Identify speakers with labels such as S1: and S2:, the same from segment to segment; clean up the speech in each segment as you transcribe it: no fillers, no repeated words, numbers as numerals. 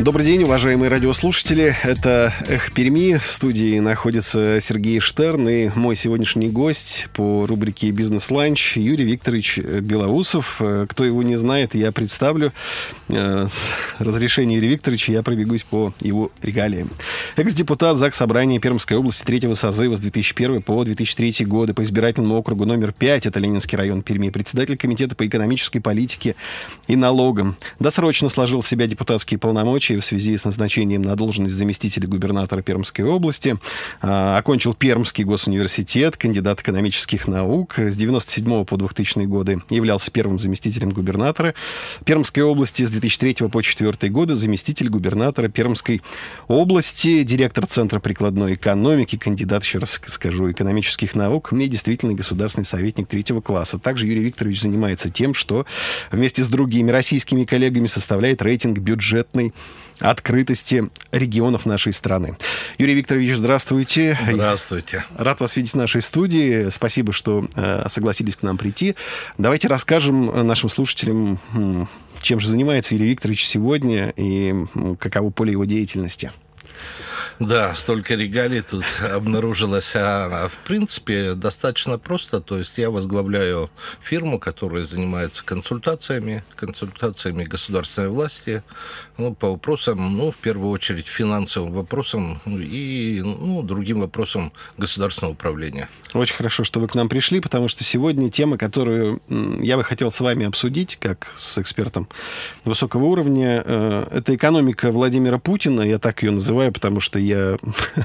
S1: Добрый день, уважаемые радиослушатели. Это «Эх Перми». В студии находится Сергей Штерн и мой сегодняшний гость по рубрике «Бизнес-ланч» Юрий Викторович Белоусов. Кто его не знает, я представлю. С разрешения Юрия Викторовича я пробегусь по его регалиям. Экс-депутат ЗАГС Собрания Пермской области 3-го созыва с 2001 по 2003 годы по избирательному округу номер 5, это Ленинский район Перми, председатель комитета по экономической политике и налогам. Досрочно сложил в себя депутатские полномочия в связи с назначением на должность заместителя губернатора Пермской области. Окончил Пермский госуниверситет, кандидат экономических наук. С 1997 по 2000 годы являлся первым заместителем губернатора Пермской области. С 2003 по 2004 годы заместитель губернатора Пермской области, директор Центра прикладной экономики, кандидат, еще раз скажу, экономических наук, мне действительно государственный советник 3-го класса. Также Юрий Викторович занимается тем, что вместе с другими российскими коллегами составляет рейтинг бюджетной открытости регионов нашей страны. Юрий Викторович, здравствуйте.
S2: Здравствуйте.
S1: Рад вас видеть в нашей студии. Спасибо, что согласились к нам прийти. Давайте расскажем нашим слушателям, чем же занимается Юрий Викторович сегодня и каково поле его деятельности.
S2: Да, столько регалий тут обнаружилось. В принципе, достаточно просто. То есть я возглавляю фирму, которая занимается консультациями государственной власти, по вопросам, в первую очередь, финансовым вопросам и другим вопросам государственного управления.
S1: Очень хорошо, что вы к нам пришли, потому что сегодня тема, которую я бы хотел с вами обсудить, как с экспертом высокого уровня, это экономика Владимира Путина. Я так ее называю, потому что я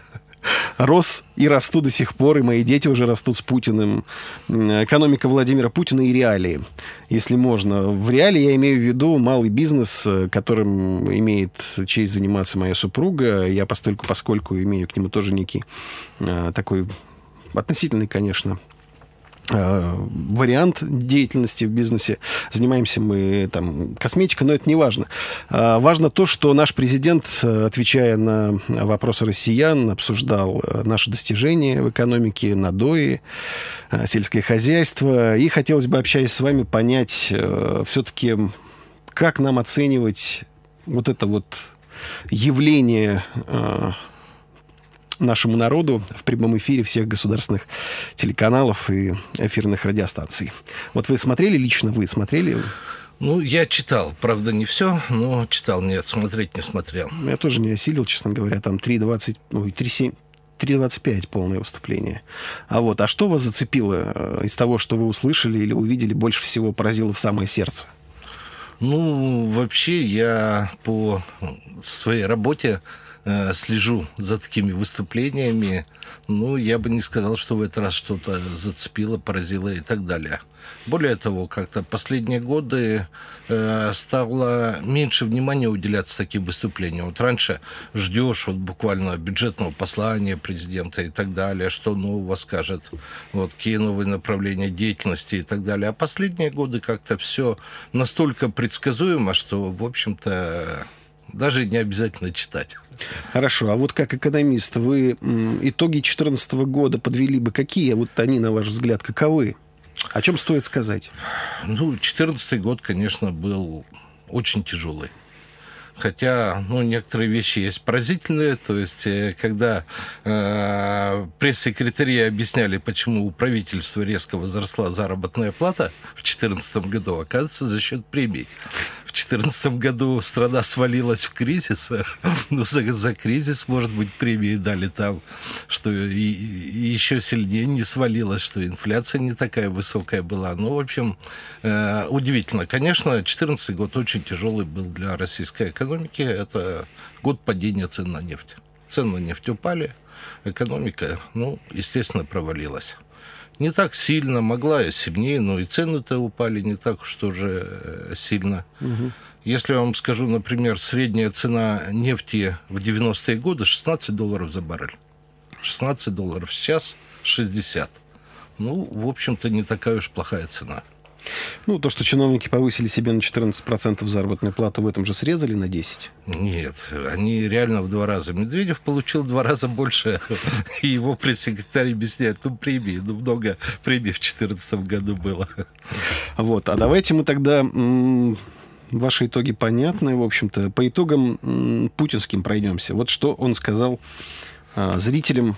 S1: рос и расту до сих пор, и мои дети уже растут с Путиным. Экономика Владимира Путина и реалии, если можно. В реалии я имею в виду малый бизнес, которым имеет честь заниматься моя супруга. Я поскольку имею к нему тоже некий такой относительный, конечно, вариант деятельности в бизнесе. Занимаемся мы косметикой, но это не важно. Важно то, что наш президент, отвечая на вопросы россиян, обсуждал наши достижения в экономике, надои, сельское хозяйство. И хотелось бы, общаясь с вами, понять все-таки, как нам оценивать вот это вот явление нашему народу в прямом эфире всех государственных телеканалов и эфирных радиостанций. Вот вы смотрели, лично вы смотрели?
S2: Я читал, правда, не все, но читал, нет, смотреть не смотрел.
S1: Я тоже не осилил, честно говоря, 3:25 полное выступление. А что вас зацепило из того, что вы услышали или увидели, больше всего поразило в самое сердце?
S2: Вообще, я по своей работе слежу за такими выступлениями. Я бы не сказал, что в этот раз что-то зацепило, поразило и так далее. Более того, как-то последние годы стало меньше внимания уделяться таким выступлениям. Раньше ждешь буквально бюджетного послания президента и так далее, что нового скажет, какие новые направления деятельности и так далее. А последние годы как-то все настолько предсказуемо, что, в общем-то, даже не обязательно читать.
S1: Хорошо. А как экономист, вы итоги 2014 года подвели бы какие? Они, на ваш взгляд, каковы? О чем стоит сказать?
S2: 2014 год, конечно, был очень тяжелый. Хотя, некоторые вещи есть поразительные. То есть, когда пресс-секретари объясняли, почему у правительства резко возросла заработная плата в 2014 году, оказывается, за счет премий. В 2014 году страна свалилась в кризис. За кризис, может быть, премии дали там, что и еще сильнее не свалилась, что инфляция не такая высокая была. В общем, удивительно. Конечно, 2014 год очень тяжелый был для российской экономики. Это год падения цен на нефть. Цены на нефть упали, экономика, естественно, провалилась. Не так сильно, могла и сильнее, но и цены-то упали не так уж тоже сильно. Угу. Если я вам скажу, например, средняя цена нефти в 90-е годы $16 за баррель. $16 сейчас 60. В общем-то, не такая уж плохая цена.
S1: То, что чиновники повысили себе на 14% заработную плату, в этом же срезали на 10%?
S2: Нет, они реально в 2 раза. Медведев получил в 2 раза больше, и его пресс-секретарь объясняет, премии, много премий в 2014 году было.
S1: А давайте мы тогда Ваши итоги понятны, в общем-то. По итогам путинским пройдемся. Вот что он сказал зрителям.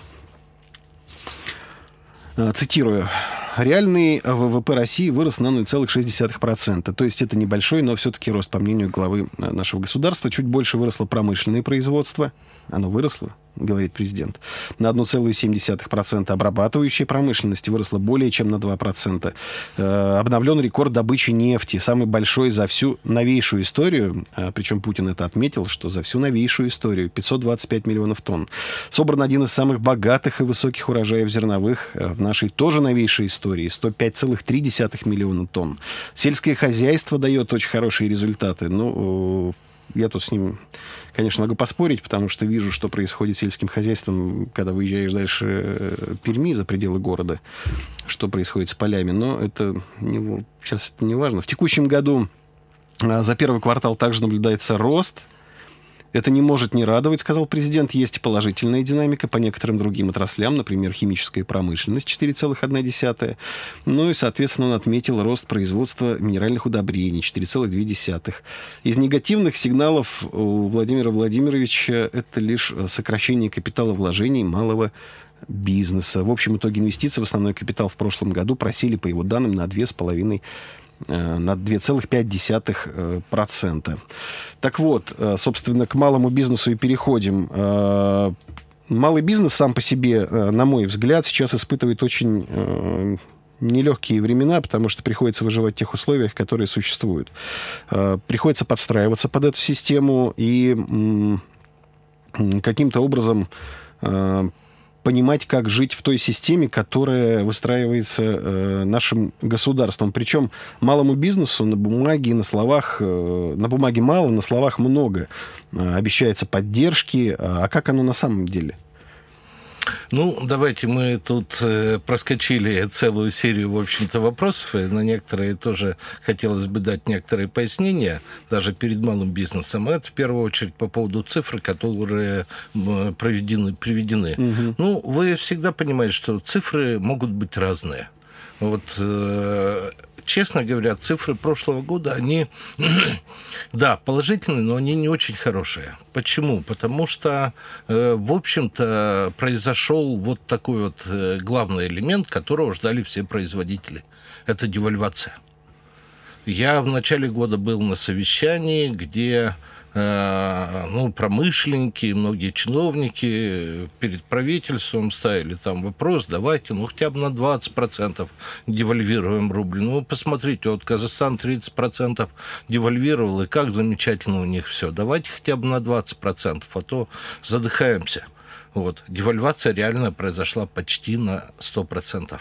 S1: Цитирую. Реальный ВВП России вырос на 0,6%. То есть это небольшой, но все-таки рост, по мнению главы нашего государства. Чуть больше выросло промышленное производство. Оно выросло, говорит президент, на 1,7%. Обрабатывающая промышленность выросла более чем на 2%. Обновлен рекорд добычи нефти. Самый большой за всю новейшую историю. Причем Путин это отметил, что за всю новейшую историю. 525 миллионов тонн. Собран один из самых богатых и высоких урожаев зерновых в нашей тоже новейшей истории. 105,3 миллиона тонн. Сельское хозяйство дает очень хорошие результаты. Ну, я тут с ним, конечно, могу поспорить, потому что вижу, что происходит с сельским хозяйством, когда выезжаешь дальше Перми, за пределы города, что происходит с полями. Но это сейчас не важно. В текущем году за первый квартал также наблюдается рост. Это не может не радовать, сказал президент. Есть и положительная динамика по некоторым другим отраслям, например, химическая промышленность 4,1. Ну и, соответственно, он отметил рост производства минеральных удобрений 4,2. Из негативных сигналов у Владимира Владимировича это лишь сокращение капиталовложений малого бизнеса. В общем итоге инвестиции в основной капитал в прошлом году просели, по его данным, на 2,5%. Так вот, собственно, к малому бизнесу и переходим. Малый бизнес сам по себе, на мой взгляд, сейчас испытывает очень нелегкие времена, потому что приходится выживать в тех условиях, которые существуют. Приходится подстраиваться под эту систему и каким-то образом понимать, как жить в той системе, которая выстраивается нашим государством. Причем малому бизнесу на бумаге, на словах, на бумаге мало, на словах много. Обещается поддержки. А как оно на самом деле?
S2: Ну, давайте мы тут проскочили целую серию, в общем-то, вопросов. И на некоторые тоже хотелось бы дать некоторые пояснения, даже перед малым бизнесом. Это, в первую очередь, по поводу цифр, которые приведены. Угу. Ну, вы всегда понимаете, что цифры могут быть разные. Вот... Честно говоря, цифры прошлого года, они, да, положительные, но они не очень хорошие. Почему? Потому что, в общем-то, произошел вот такой вот главный элемент, которого ждали все производители. Это девальвация. Я в начале года был на совещании, где промышленники, многие чиновники перед правительством ставили там вопрос, давайте, хотя бы на 20% девальвируем рубль. Ну, посмотрите, вот Казахстан 30% девальвировал, и как замечательно у них все. Давайте хотя бы на 20%, а то задыхаемся. Вот. Девальвация реально произошла почти на 100%.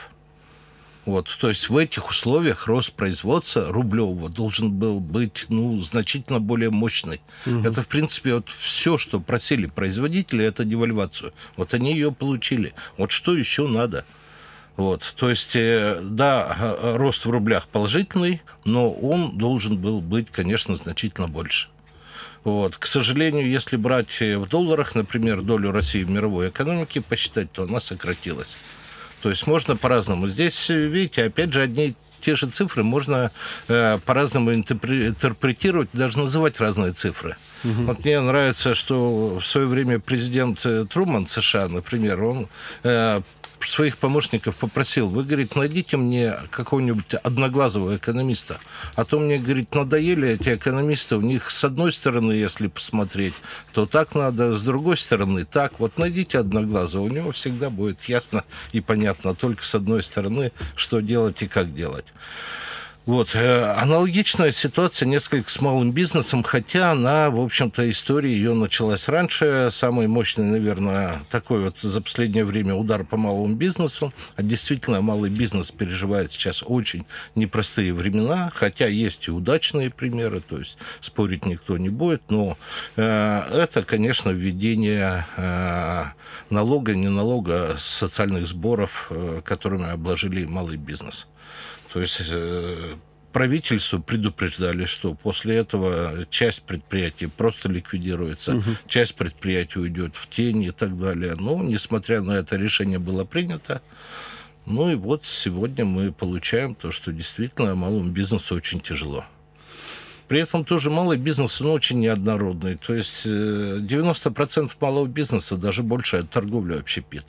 S2: Вот, то есть в этих условиях рост производства рублевого должен был быть значительно более мощный. Угу. Это, в принципе, вот все, что просили производители, это девальвацию. Вот они ее получили. Вот что еще надо? Вот, то есть, да, рост в рублях положительный, но он должен был быть, конечно, значительно больше. Вот. К сожалению, если брать в долларах, например, долю России в мировой экономике посчитать, то она сократилась. То есть можно по-разному. Здесь, видите, опять же, одни и те же цифры можно по-разному интерпретировать, даже называть разные цифры. Угу. Вот мне нравится, что в свое время президент Труман США, например, он своих помощников попросил, вы, говорит, найдите мне какого-нибудь одноглазого экономиста. А то мне, говорит, надоели эти экономисты, у них с одной стороны, если посмотреть, то так надо, с другой стороны так. Вот найдите одноглазого, у него всегда будет ясно и понятно только с одной стороны, что делать и как делать. Вот. Аналогичная ситуация несколько с малым бизнесом, хотя она, в общем-то, история ее началась раньше. Самый мощный, наверное, такой вот за последнее время удар по малому бизнесу. А действительно, малый бизнес переживает сейчас очень непростые времена, хотя есть и удачные примеры, то есть спорить никто не будет, но это, конечно, введение налога, не налога, социальных сборов, которыми обложили малый бизнес. То есть правительство предупреждали, что после этого часть предприятий просто ликвидируется, часть предприятий уйдет в тень и так далее. Но, несмотря на это, решение было принято. Ну и вот сегодня мы получаем то, что действительно малому бизнесу очень тяжело. При этом тоже малый бизнес, он очень неоднородный. То есть 90% малого бизнеса, даже больше, это торговля общепит.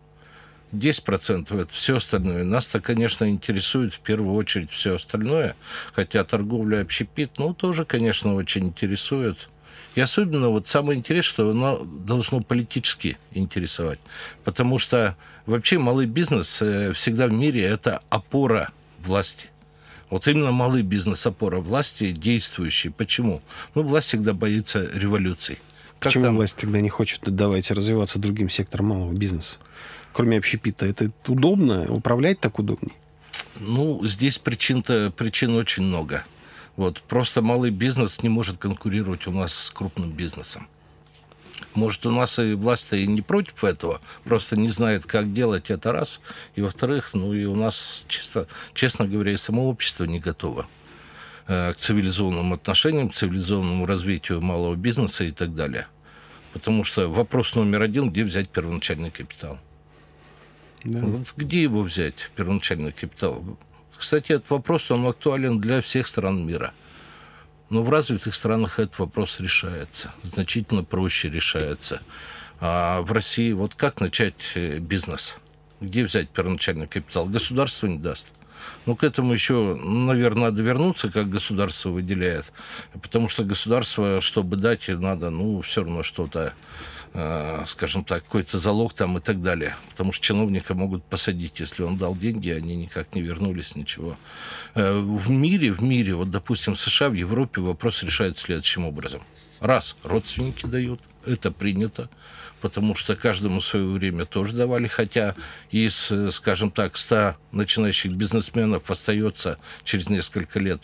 S2: 10% это все остальное. Нас-то, конечно, интересует в первую очередь все остальное, хотя торговля общепит, тоже, конечно, очень интересует. И особенно вот самое интересное, что оно должно политически интересовать. Потому что вообще малый бизнес всегда в мире это опора власти. Вот именно малый бизнес опора власти действующий. Почему? Власть всегда боится революций.
S1: Почему власть тогда не хочет давать развиваться другим секторам малого бизнеса? Кроме общепита, это удобно? Управлять так удобнее?
S2: Здесь причин очень много. Просто малый бизнес не может конкурировать у нас с крупным бизнесом. Может, у нас и власть-то и не против этого, просто не знает, как делать это, раз. И, во-вторых, и у нас, честно говоря, и само общество не готово к цивилизованным отношениям, к цивилизованному развитию малого бизнеса и так далее. Потому что вопрос номер один, где взять первоначальный капитал? Да. Где его взять, первоначальный капитал? Кстати, этот вопрос, он актуален для всех стран мира. Но в развитых странах этот вопрос решается, значительно проще решается. А в России как начать бизнес? Где взять первоначальный капитал? Государство не даст. К этому еще, наверное, надо вернуться, как государство выделяет. Потому что государство, чтобы дать, надо, все равно что-то, скажем так, какой-то залог там и так далее. Потому что чиновника могут посадить, если он дал деньги, они никак не вернулись, ничего. В мире, допустим, в США, в Европе вопрос решается следующим образом. Раз, родственники дают, это принято, потому что каждому в свое время тоже давали, хотя из, скажем так, 100 начинающих бизнесменов остается через несколько лет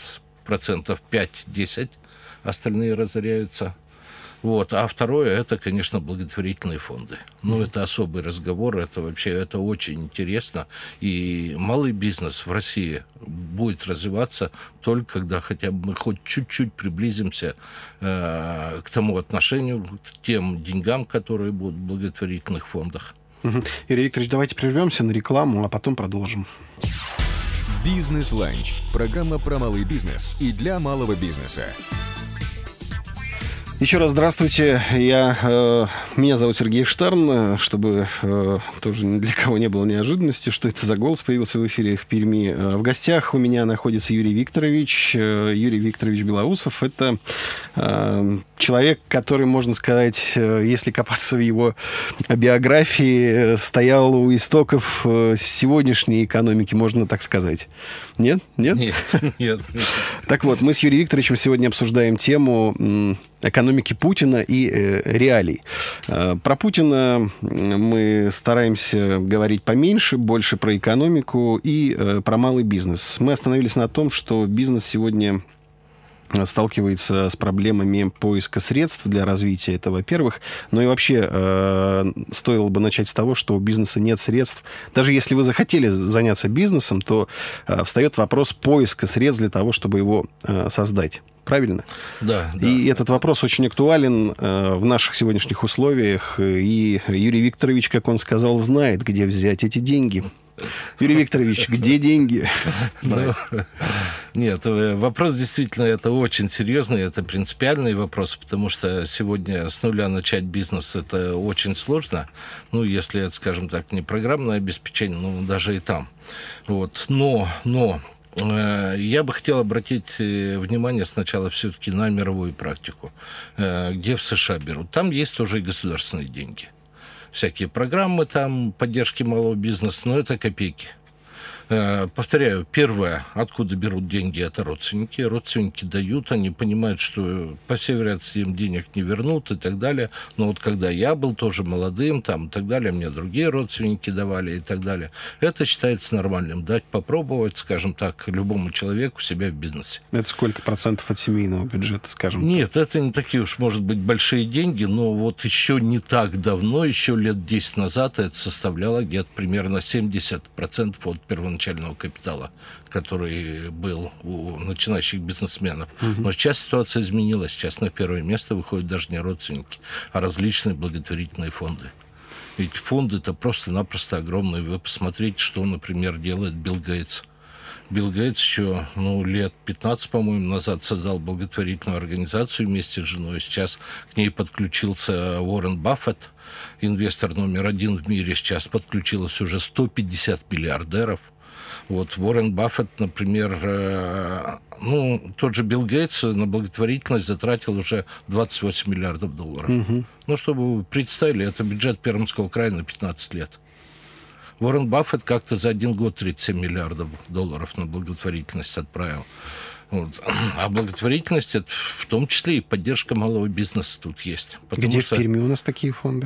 S2: 5-10%, остальные разоряются. А второе, это, конечно, благотворительные фонды. Это особый разговор, это очень интересно. И малый бизнес в России будет развиваться только когда хотя бы мы хоть чуть-чуть приблизимся к тому отношению, к тем деньгам, которые будут в благотворительных фондах.
S1: Юрий Викторович, давайте прервемся на рекламу, а потом продолжим.
S3: Бизнес-ланч. Программа про малый бизнес и для малого бизнеса.
S1: Еще раз здравствуйте. Меня зовут Сергей Штерн. Чтобы тоже ни для кого не было неожиданности, что это за голос появился в эфире в Перми. В гостях у меня находится Юрий Викторович Белоусов. Это человек, который, можно сказать, если копаться в его биографии, стоял у истоков сегодняшней экономики, можно так сказать. Нет?
S2: Нет.
S1: Так вот, мы с Юрием Викторовичем сегодня обсуждаем тему экономики Путина и реалий. Про Путина мы стараемся говорить поменьше, больше про экономику и про малый бизнес. Мы остановились на том, что бизнес сегодня сталкивается с проблемами поиска средств для развития, это во-первых. Но и вообще стоило бы начать с того, что у бизнеса нет средств. Даже если вы захотели заняться бизнесом, то встает вопрос поиска средств для того, чтобы его создать. Правильно?
S2: Да.
S1: И этот вопрос очень актуален в наших сегодняшних условиях. И Юрий Викторович, как он сказал, знает, где взять эти деньги. Юрий Викторович, где деньги?
S2: Нет, вопрос действительно это очень серьезный, это принципиальный вопрос, потому что сегодня с нуля начать бизнес это очень сложно. Если это, скажем так, не программное обеспечение, даже и там. Но я бы хотел обратить внимание сначала все-таки на мировую практику, где в США берут. Там есть тоже и государственные деньги. Всякие программы там поддержки малого бизнеса, но это копейки. Повторяю, первое, откуда берут деньги, это родственники. Родственники дают, они понимают, что по всей вероятности им денег не вернут и так далее. Но когда я был тоже молодым, и так далее, мне другие родственники давали и так далее. Это считается нормальным. Дать попробовать, скажем так, любому человеку себя в бизнесе.
S1: Это сколько процентов от семейного бюджета, скажем?
S2: Нет, это не такие уж, может быть, большие деньги, но еще не так давно, еще лет 10 назад это составляло где-то примерно 70% от первоначального капитала, который был у начинающих бизнесменов. Но сейчас ситуация изменилась. Сейчас на первое место выходят даже не родственники, а различные благотворительные фонды. Ведь фонды-то просто-напросто огромные. Вы посмотрите, что, например, делает Билл Гейтс. Билл Гейтс еще лет 15, по-моему, назад создал благотворительную организацию вместе с женой. Сейчас к ней подключился Уоррен Баффет, инвестор номер 1 в мире. Сейчас подключилось уже 150 миллиардеров. Вот Уоррен Баффет, например, тот же Билл Гейтс на благотворительность затратил уже 28 миллиардов долларов. Угу. Чтобы вы представили, это бюджет Пермского края на 15 лет. Уоррен Баффет как-то за 1 год 37 миллиардов долларов на благотворительность отправил. Вот. А благотворительность, это в том числе и поддержка малого бизнеса тут есть.
S1: Где в Перми у нас такие фонды?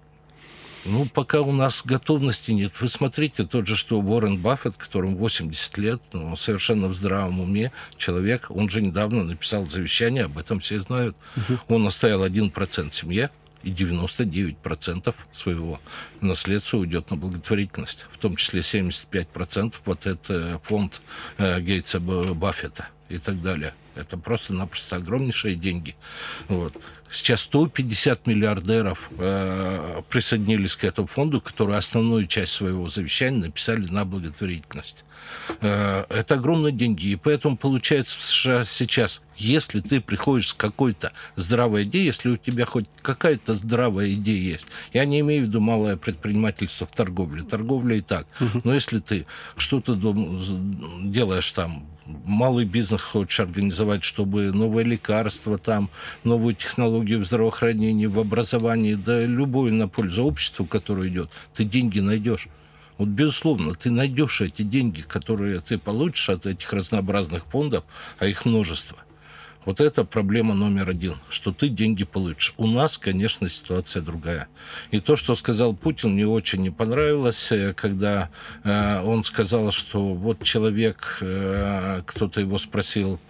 S2: Пока у нас готовности нет. Вы смотрите, тот же, что Уоррен Баффет, которому 80 лет, совершенно в здравом уме человек, он же недавно написал завещание, об этом все знают. Угу. Он оставил 1% семье, и 99% своего наследства уйдет на благотворительность. В том числе 75% вот это фонд Гейтса, Баффета и так далее. Это просто-напросто огромнейшие деньги. Вот. Сейчас 150 миллиардеров присоединились к этому фонду, которые основную часть своего завещания написали на благотворительность. Это огромные деньги. И поэтому получается в США сейчас, если ты приходишь с какой-то здравой идеей, если у тебя хоть какая-то здравая идея есть, я не имею в виду малое предпринимательство в торговле. Торговля и так. Но если ты что-то делаешь там, малый бизнес хочешь организовать, чтобы новые лекарства, там, новую технологию в здравоохранении, в образовании, да любую на пользу обществу, которое идет, ты деньги найдешь. Вот, безусловно, ты найдешь эти деньги, которые ты получишь от этих разнообразных фондов, а их множество. Вот это проблема номер 1, что ты деньги получишь. У нас, конечно, ситуация другая. И то, что сказал Путин, мне очень не понравилось, когда он сказал, что вот человек, кто-то его спросил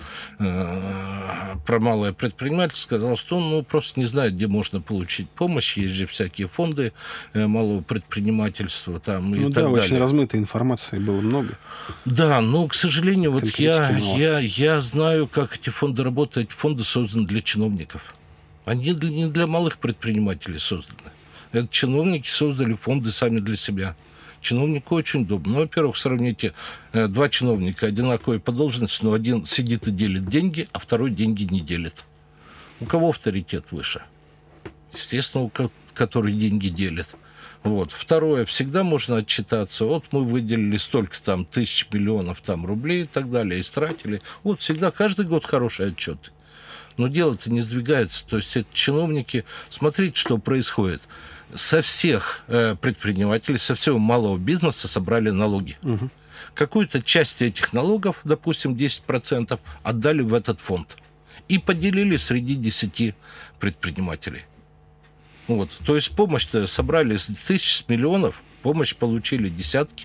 S2: про малое предпринимательство, сказал, что он просто не знает, где можно получить помощь. Есть же всякие фонды малого предпринимательства там, и так далее.
S1: Очень размытой информации было много.
S2: Да, но, к сожалению, вот я знаю, как эти фонды работают. Эти фонды созданы для чиновников. Они не для малых предпринимателей созданы. Это чиновники создали фонды сами для себя. Чиновнику очень удобно. Во-первых, сравните 2 чиновника одинаковые по должности, но один сидит и делит деньги, а второй деньги не делит. У кого авторитет выше? Естественно, у который деньги делит. Вот. Второе, всегда можно отчитаться. Вот мы выделили столько там тысяч, миллионов там рублей и так далее, истратили. Вот всегда, каждый год хорошие отчеты. Но дело-то не сдвигается. То есть это чиновники, смотрите, что происходит. Со всех предпринимателей, со всего малого бизнеса собрали налоги. Угу. Какую-то часть этих налогов, допустим, 10%, отдали в этот фонд. И поделили среди 10 предпринимателей. Вот. То есть помощь-то собрали с тысяч, с миллионов, помощь получили десятки.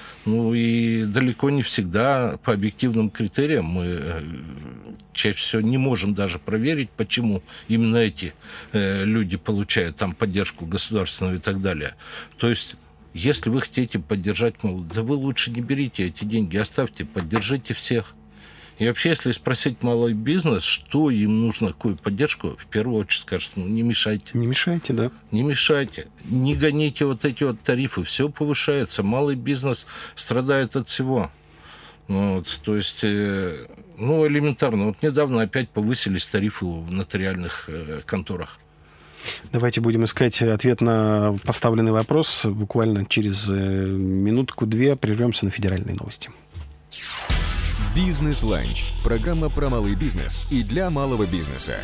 S2: И далеко не всегда по объективным критериям мы чаще всего не можем даже проверить, почему именно эти люди получают там поддержку государственную и так далее. То есть, если вы хотите поддержать, да вы лучше не берите эти деньги, оставьте, поддержите всех. И вообще, если спросить малый бизнес, что им нужно, какую поддержку, в первую очередь скажут, не мешайте.
S1: Не мешайте, да.
S2: Не мешайте. Не гоните вот эти вот тарифы. Все повышается. Малый бизнес страдает от всего. Вот, то есть, элементарно. Вот недавно опять повысились тарифы в нотариальных конторах.
S1: Давайте будем искать ответ на поставленный вопрос. Буквально через минутку-две прервемся на федеральные новости.
S3: Бизнес-ланч. Программа про малый бизнес и для малого бизнеса.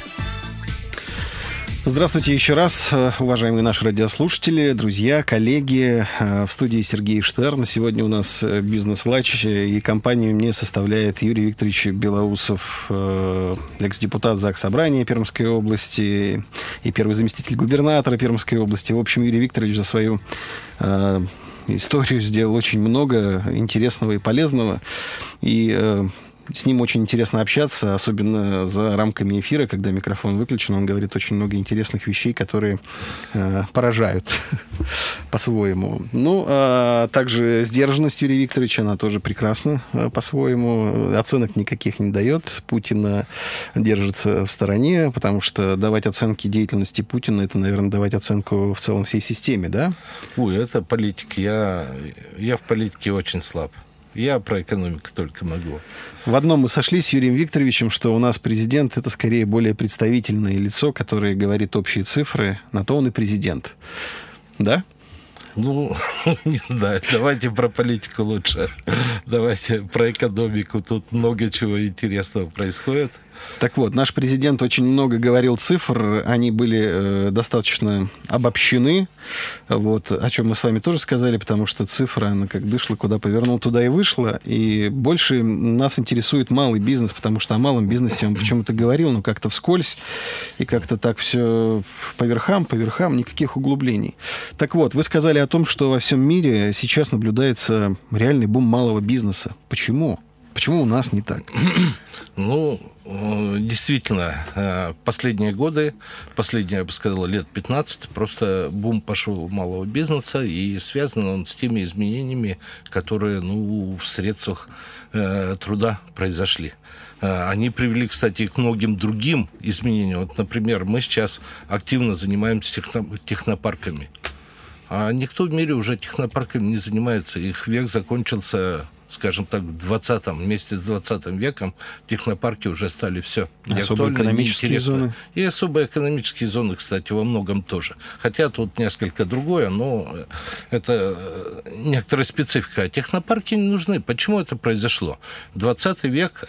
S1: Здравствуйте еще раз, уважаемые наши радиослушатели, друзья, коллеги. В студии Сергей Штерн. Сегодня у нас бизнес-ланч, и компанию мне составляет Юрий Викторович Белоусов, экс-депутат Заксобрания Пермской области и первый заместитель губернатора Пермской области. В общем, Юрий Викторович за свою историю сделал очень много интересного и полезного. И с ним очень интересно общаться, особенно за рамками эфира, когда микрофон выключен. Он говорит очень много интересных вещей, которые поражают по-своему. Также сдержанность Юрия Викторовича, она тоже прекрасна по-своему. Оценок никаких не дает. Путина держит в стороне, потому что давать оценки деятельности Путина, это, наверное, давать оценку в целом всей системе, да?
S2: Это политика. Я в политике очень слаб. Я про экономику только могу.
S1: В одном мы сошлись с Юрием Викторовичем, что у нас президент — это скорее более представительное лицо, которое говорит общие цифры. На то он и президент. Да?
S2: Ну, не знаю, давайте про политику лучше. Давайте про экономику. Тут много чего интересного происходит.
S1: Так вот, наш президент очень много говорил цифр, они были достаточно обобщены, вот, о чем мы с вами тоже сказали, потому что цифра, она как дышла, куда повернул, туда и вышла, и больше нас интересует малый бизнес, потому что о малом бизнесе он почему-то говорил, но как-то вскользь, и как-то так все по верхам, никаких углублений. Так вот, вы сказали о том, что во всем мире сейчас наблюдается реальный бум малого бизнеса. Почему? Почему у нас не так?
S2: Ну, действительно, последние годы, я бы сказал, лет 15, просто бум пошел малого бизнеса, и связан он с теми изменениями, которые, в средствах труда произошли. Они привели, кстати, к многим другим изменениям. Вот, например, мы сейчас активно занимаемся технопарками. А никто в мире уже технопарками не занимается. Их век закончился, скажем так, вместе с 20 веком технопарки уже стали все.
S1: Особо экономические зоны.
S2: И особо экономические зоны, кстати, во многом тоже. Хотя тут несколько другое, но это некоторая специфика. А технопарки не нужны. Почему это произошло? 20 век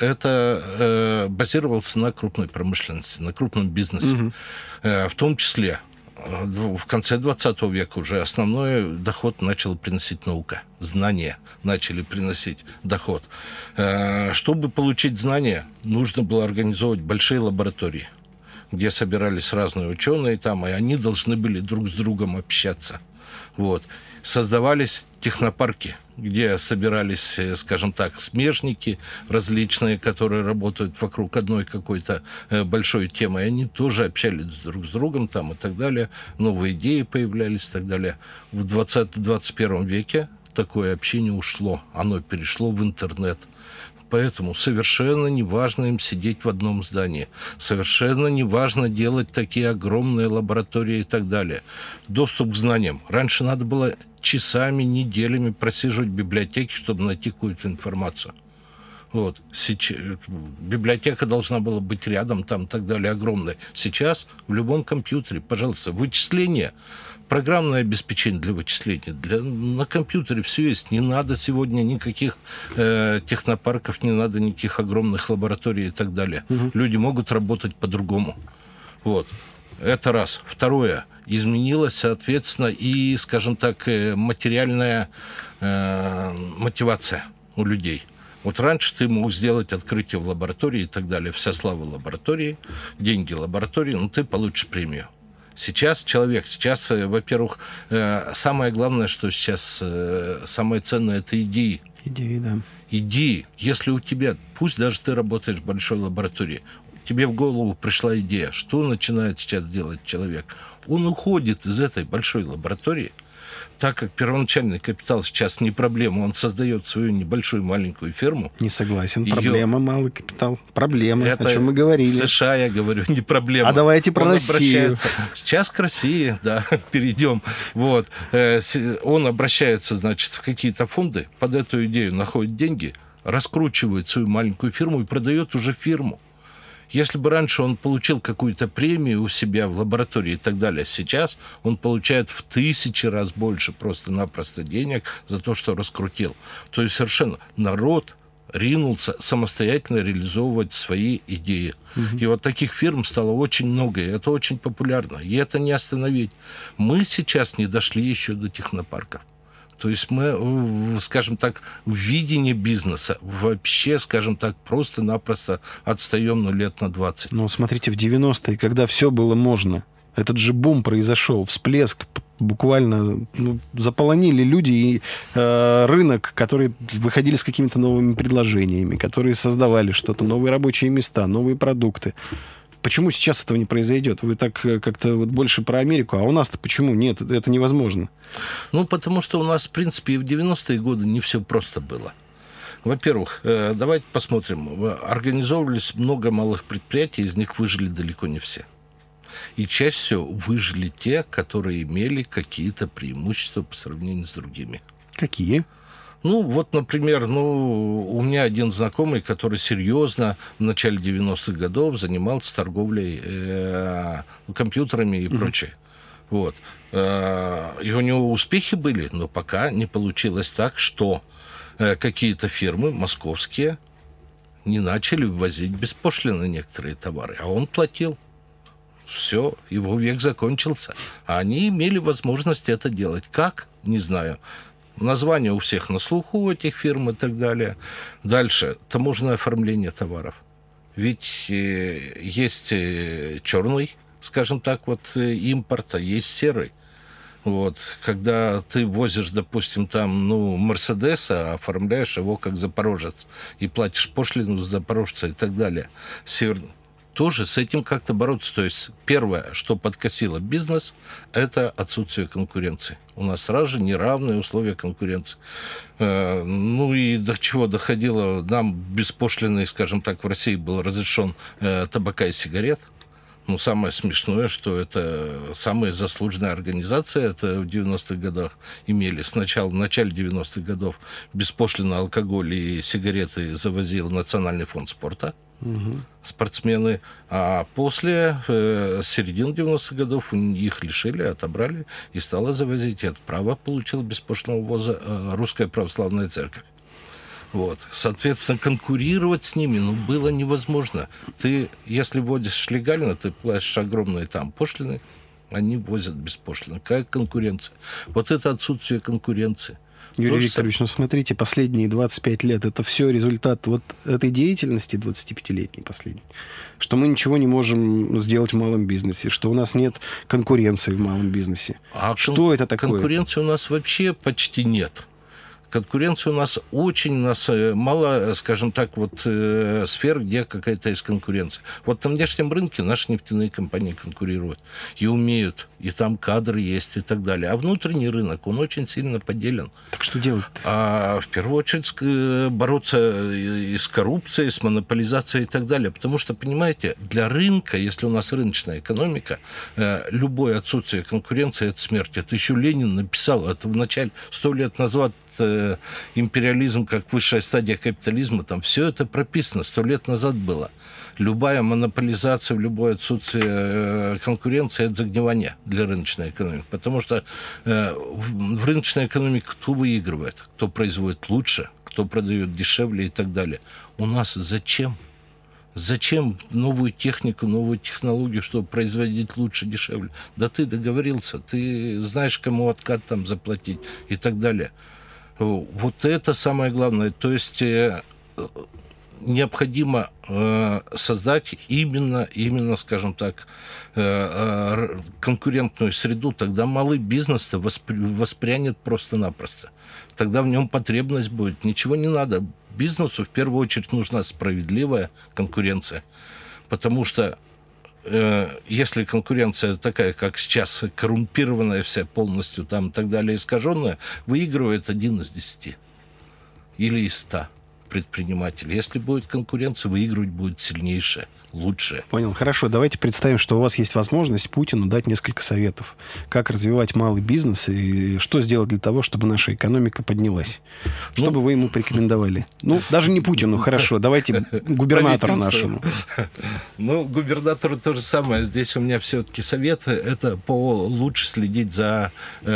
S2: это базировался на крупной промышленности, на крупном бизнесе. В том числе в конце 20 века уже основной доход начала приносить наука. Знания начали приносить доход. Чтобы получить знания, нужно было организовывать большие лаборатории, где собирались разные ученые там, и они должны были друг с другом общаться. Вот. Создавались технопарки, где собирались, скажем так, смежники различные, которые работают вокруг одной какой-то большой темы, и они тоже общались друг с другом там и так далее, новые идеи появлялись и так далее. В 20-21 веке такое общение ушло, оно перешло в интернет. Поэтому совершенно не важно им сидеть в одном здании. Совершенно не важно делать такие огромные лаборатории и так далее. Доступ к знаниям. Раньше надо было часами, неделями просиживать в библиотеке, чтобы найти какую-то информацию. Вот. Библиотека должна была быть рядом, там и так далее, огромная. Сейчас в любом компьютере, пожалуйста, вычисления, программное обеспечение для вычисления. На компьютере все есть. Не надо сегодня никаких технопарков, не надо никаких огромных лабораторий и так далее. Люди могут работать по-другому. Вот. Это раз. Второе. Изменилась, соответственно, и, скажем так, материальная мотивация у людей. Вот раньше ты мог сделать открытие в лаборатории и так далее. Вся слава лаборатории, деньги лаборатории, но ты получишь премию. Сейчас, во-первых, самое главное, что сейчас самое ценное, это идеи.
S1: Идеи, да.
S2: Идеи. Если у тебя, пусть даже ты работаешь в большой лаборатории, тебе в голову пришла идея, что начинает сейчас делать человек? Он уходит из этой большой лаборатории, так как первоначальный капитал сейчас не проблема, он создает свою небольшую маленькую ферму.
S1: Не согласен. Проблема малый капитал. Проблема. Это о чем мы говорили.
S2: В США, я говорю, не проблема.
S1: А давайте про Россию.
S2: Сейчас к России, да, перейдем. Вот. Он обращается, значит, в какие-то фонды, под эту идею находит деньги, раскручивает свою маленькую фирму и продает уже фирму. Если бы раньше он получил какую-то премию у себя в лаборатории и так далее, сейчас он получает в 1000 раз больше просто-напросто денег за то, что раскрутил. То есть совершенно народ ринулся самостоятельно реализовывать свои идеи. И вот таких фирм стало очень много, и это очень популярно. И это не остановить. Мы сейчас не дошли еще до технопарков. То есть мы, скажем так, в видении бизнеса вообще, скажем так, просто-напросто отстаем лет на 20.
S1: Ну, смотрите, в 90-е, когда все было можно, этот же бум произошел, всплеск, буквально заполонили люди и рынок, которые выходили с какими-то новыми предложениями, которые создавали что-то, новые рабочие места, новые продукты. Почему сейчас этого не произойдет? Вы так как-то вот больше про Америку, а у нас-то почему нет? Это невозможно.
S2: Ну, потому что у нас, в принципе, и в 90-е годы не все просто было. Во-первых, давайте посмотрим. Организовывались много малых предприятий, из них выжили далеко не все. И чаще всего выжили те, которые имели какие-то преимущества по сравнению с другими.
S1: Какие?
S2: Ну, вот, например, у меня один знакомый, который серьезно в начале 90-х годов занимался торговлей компьютерами и прочее. Вот. И у него успехи были, но пока не получилось так, что какие-то фирмы московские не начали ввозить беспошлино некоторые товары, а он платил. Все, его век закончился. А они имели возможность это делать. Как? Не знаю. Названия у всех на слуху, у этих фирм и так далее. Дальше. Таможенное оформление товаров. Ведь есть черный, скажем так, вот импорт, а есть серый. Вот, когда ты возишь, допустим, там, Мерседес, а оформляешь его как запорожец и платишь пошлину за запорожца и так далее. Тоже с этим как-то бороться. То есть первое, что подкосило бизнес, это отсутствие конкуренции. У нас сразу же неравные условия конкуренции. И до чего доходило? Нам беспошлинный, скажем так, в России был разрешен табака и сигарет. Самое смешное, что это самая заслуженная организация, это в 90-х годах имели. Сначала, в начале 90-х годов, беспошлино алкоголь и сигареты завозил Национальный фонд спорта, спортсмены, а после, с середины 90-х годов, их лишили, отобрали и стала завозить. Это право получила беспошлинного ввоза Русская Православная Церковь. Вот. Соответственно, конкурировать с ними было невозможно. Ты, если вводишь легально, ты платишь огромные там пошлины, они возят беспошлино. Какая конкуренция? Вот это отсутствие конкуренции.
S1: Юрий Викторович, смотрите, последние 25 лет, это все результат вот этой деятельности 25-летней последней, что мы ничего не можем сделать в малом бизнесе, что у нас нет конкуренции в малом бизнесе. Что это такое?
S2: Конкуренции у нас вообще почти нет. Конкуренции у нас мало, скажем так, сфер, где какая-то есть конкуренция. Вот на внешнем рынке наши нефтяные компании конкурируют и умеют, и там кадры есть и так далее. А внутренний рынок, он очень сильно поделен.
S1: Так что делать-то?
S2: В первую очередь бороться и с коррупцией, с монополизацией и так далее. Потому что, понимаете, для рынка, если у нас рыночная экономика, любое отсутствие конкуренции – это смерть. Это еще Ленин написал, это в начале, 100 лет назад, империализм как высшая стадия капитализма, там все это прописано, 100 лет назад было. Любая монополизация, любое отсутствие конкуренции – это загнивание для рыночной экономики. Потому что в рыночной экономике кто выигрывает? Кто производит лучше, кто продает дешевле и так далее. У нас зачем? Зачем новую технику, новую технологию, чтобы производить лучше, дешевле? Да ты договорился, ты знаешь, кому откат там заплатить и так далее. Вот это самое главное. То есть необходимо создать именно, скажем так, конкурентную среду. Тогда малый бизнес-то воспрянет просто-напросто. Тогда в нем потребность будет. Ничего не надо. Бизнесу в первую очередь нужна справедливая конкуренция. Потому что если конкуренция такая, как сейчас, коррумпированная вся полностью там и так далее, искаженная, выигрывает 1 из 10 или из 100 предпринимателей. Если будет конкуренция, выигрывать будет сильнейшая, лучшая.
S1: Понял. Хорошо. Давайте представим, что у вас есть возможность Путину дать несколько советов. Как развивать малый бизнес и что сделать для того, чтобы наша экономика поднялась. Что бы вы ему порекомендовали? Даже не Путину, хорошо. Давайте губернатору нашему.
S2: Губернатору то же самое. Здесь у меня все-таки советы. Это лучше следить за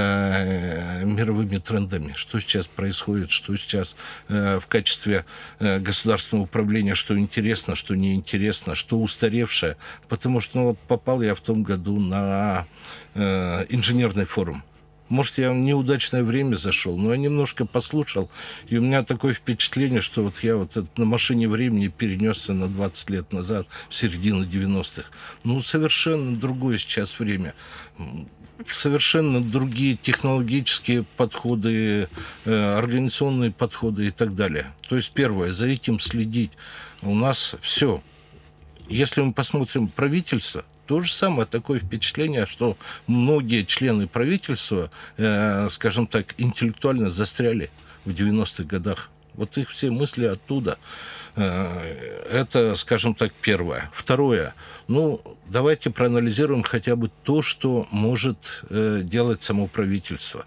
S2: мировыми трендами. Что сейчас происходит, что сейчас в качестве государственного управления, что интересно, что неинтересно, что устаревшее. Потому что попал я в том году на инженерный форум. Может, я в неудачное время зашел, но я немножко послушал, и у меня такое впечатление, что я на машине времени перенесся на 20 лет назад, в середину 90-х. Совершенно другое сейчас время. Совершенно другие технологические подходы, организационные подходы и так далее. То есть, первое, за этим следить. У нас все. Если мы посмотрим правительство, то же самое, такое впечатление, что многие члены правительства, скажем так, интеллектуально застряли в 90-х годах. Вот их все мысли оттуда. Это, скажем так, первое. Второе. Давайте проанализируем хотя бы то, что может делать само правительство.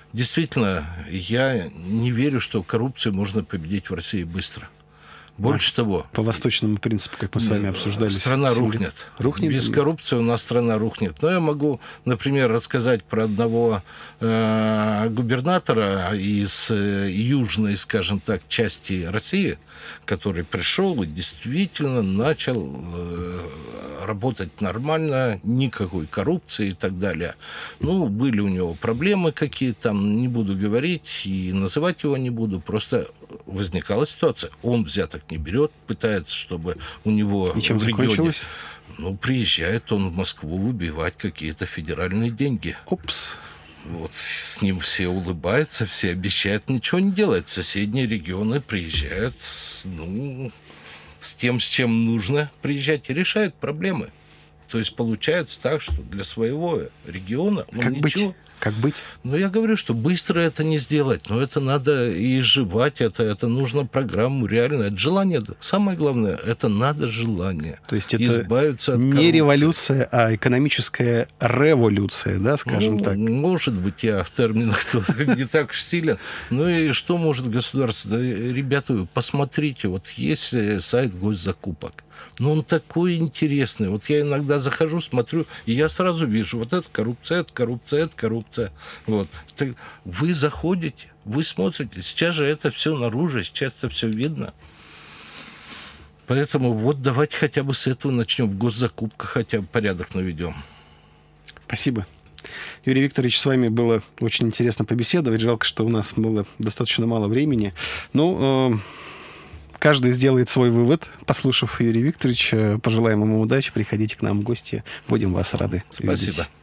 S2: Действительно, я не верю, что коррупцию можно победить в России быстро. Больше того...
S1: По восточному принципу, как мы с вами обсуждали.
S2: Страна рухнет.
S1: Рухнет?
S2: Без коррупции у нас страна рухнет. Но я могу, например, рассказать про одного губернатора из южной, скажем так, части России, который пришел и действительно начал работать нормально, никакой коррупции и так далее. Ну, были у него проблемы какие-то, там, не буду говорить и называть его не буду, просто возникала ситуация. Он взяток не берет, пытается, чтобы у него
S1: и чем
S2: в регионе...
S1: закончилось?
S2: Ну, приезжает он в Москву выбивать какие-то федеральные деньги.
S1: Опс.
S2: Вот с ним все улыбаются, все обещают, ничего не делает. Соседние регионы приезжают, ну, с тем, с чем нужно приезжать, и решают проблемы. То есть получается так, что для своего региона он
S1: как
S2: ничего...
S1: быть? Как быть?
S2: Ну, я говорю, что быстро это не сделать, но это надо и изживать, это нужно программу, реально, это желание. Самое главное, это надо желание.
S1: То есть это
S2: избавиться от
S1: не
S2: коррупции.
S1: Революция, а экономическая революция, да, скажем так?
S2: Может быть, я в терминах не так уж силен. Ну и что может государство? Да, ребята, вы посмотрите, вот есть сайт госзакупок. Но он такой интересный. Вот я иногда захожу, смотрю, и я сразу вижу, вот это коррупция, это коррупция, это коррупция. Вот. Вы заходите, вы смотрите, сейчас же это все наружу, сейчас это все видно. Поэтому вот давайте хотя бы с этого начнем. В госзакупках хотя бы порядок наведем.
S1: Спасибо. Юрий Викторович, с вами было очень интересно побеседовать. Жалко, что у нас было достаточно мало времени. Ну, каждый сделает свой вывод, послушав Юрия Викторовича. Пожелаем ему удачи. Приходите к нам в гости. Будем вас рады видеть.
S2: Спасибо.